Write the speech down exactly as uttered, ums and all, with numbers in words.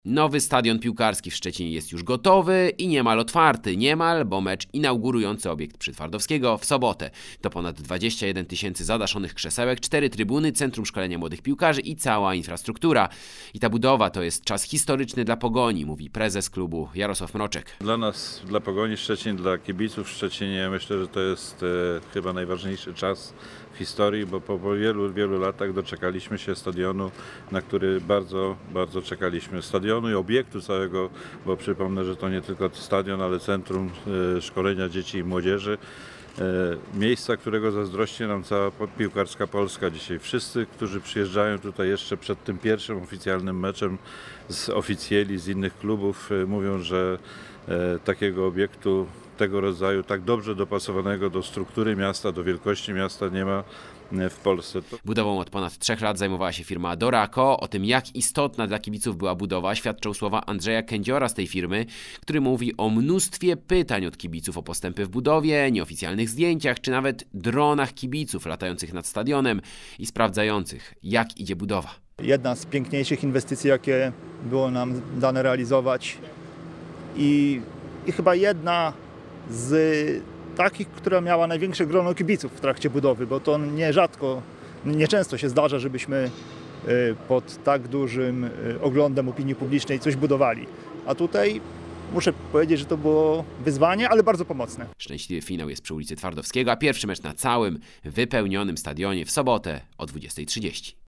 Nowy stadion piłkarski w Szczecinie jest już gotowy i niemal otwarty. Niemal, bo mecz inaugurujący obiekt przy Twardowskiego w sobotę. To ponad dwadzieścia jeden tysięcy zadaszonych krzesełek, cztery trybuny, centrum szkolenia młodych piłkarzy i cała infrastruktura. I ta budowa to jest czas historyczny dla Pogoni, mówi prezes klubu Jarosław Mroczek. Dla nas, dla Pogoni Szczecin, dla kibiców w Szczecinie myślę, że to jest e, chyba najważniejszy czas w historii, bo po wielu, wielu latach doczekaliśmy się stadionu, na który bardzo, bardzo czekaliśmy. Stadionu i obiektu całego, bo przypomnę, że to nie tylko stadion, ale centrum e, szkolenia dzieci i młodzieży. E, miejsca, którego zazdrości nam cała piłkarska Polska dzisiaj. Wszyscy, którzy przyjeżdżają tutaj jeszcze przed tym pierwszym oficjalnym meczem z oficjeli, z innych klubów, e, mówią, że e, takiego obiektu tego rodzaju, tak dobrze dopasowanego do struktury miasta, do wielkości miasta nie ma w Polsce. Budową od ponad trzech lat zajmowała się firma Dorako. O tym, jak istotna dla kibiców była budowa, świadczą słowa Andrzeja Kędziora z tej firmy, który mówi o mnóstwie pytań od kibiców o postępy w budowie, nieoficjalnych zdjęciach, czy nawet dronach kibiców latających nad stadionem i sprawdzających, jak idzie budowa. Jedna z piękniejszych inwestycji, jakie było nam dane realizować i, i chyba jedna z takich, która miała największe grono kibiców w trakcie budowy, bo to nierzadko, nieczęsto się zdarza, żebyśmy pod tak dużym oglądem opinii publicznej coś budowali. A tutaj muszę powiedzieć, że to było wyzwanie, ale bardzo pomocne. Szczęśliwy finał jest przy ulicy Twardowskiego, a pierwszy mecz na całym wypełnionym stadionie w sobotę o dwudziestej trzydzieści.